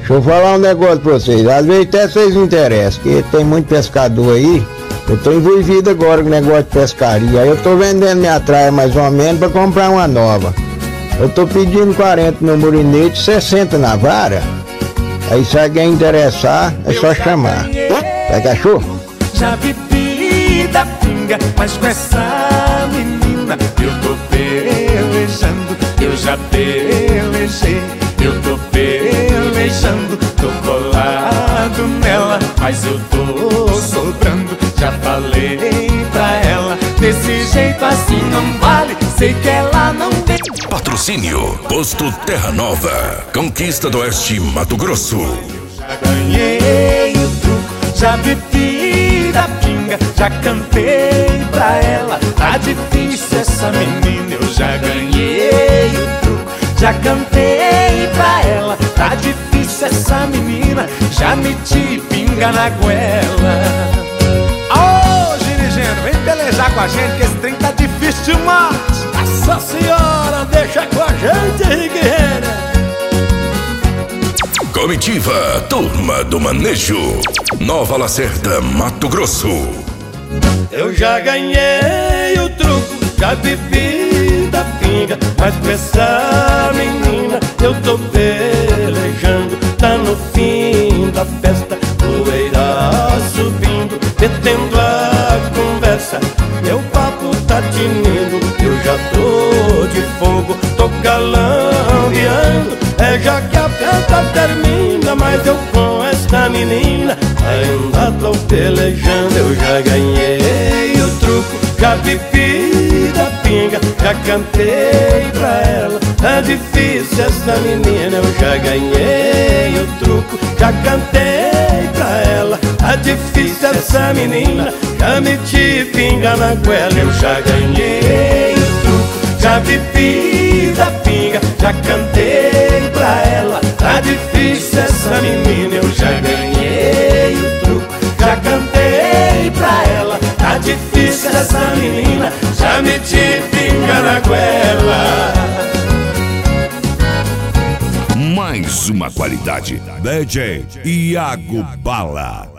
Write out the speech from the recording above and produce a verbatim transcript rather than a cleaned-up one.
Deixa eu falar um negócio pra vocês, às vezes até vocês não interessam, porque tem muito pescador aí. Eu tô envolvido agora com negócio de pescaria, aí eu tô vendendo minha traia mais ou menos pra comprar uma nova. Eu tô pedindo quarenta no murinete, sessenta na vara. Aí se alguém interessar, é só chamar. Vai, cachorro? Já vivi da pinga, mas com essa menina eu tô pelejando, eu já pelejei. Eu tô pelejando, tô colado nela, mas eu tô sobrando. Já falei pra ela, desse jeito assim não vale, sei que ela não tem. Patrocínio Posto Terra Nova, Conquista do Oeste, Mato Grosso. Já ganhei o truco, já bebi da pinga, já cantei pra ela. Tá difícil essa menina, eu já ganhei o truco, já cantei pra ela. Tá difícil essa menina, já meti pinga na goela. Ô, Girigendo, vem pelejar com a gente que esse trem tá difícil demais. Nossa senhora, deixa com a gente, Rigueira. Comitiva Turma do Manejo, Nova Lacerda, Mato Grosso. Eu já ganhei o truco, já bebi da pinga, mas com essa menina eu tô pelejando. Tá no fim da festa, poeira subindo, detendo a conversa, meu papo tá tinindo. Eu já tô de fogo, tô calambeando. É já que a festa termina, mas eu com esta menina ainda tô pelejando. Eu já ganhei o truco, já bebi da pinga, já cantei pra ela. É difícil essa menina, eu já ganhei o truco, já cantei pra ela. É difícil essa menina, já meti pinga na goela. Eu já ganhei o truco, já bebi da pinga, já cantei pra ela. Tá difícil essa menina, eu já ganhei o truco, já cantei pra ela. Tá difícil essa menina, já meti pinga na goela. Mais uma qualidade. D J Iago Bala.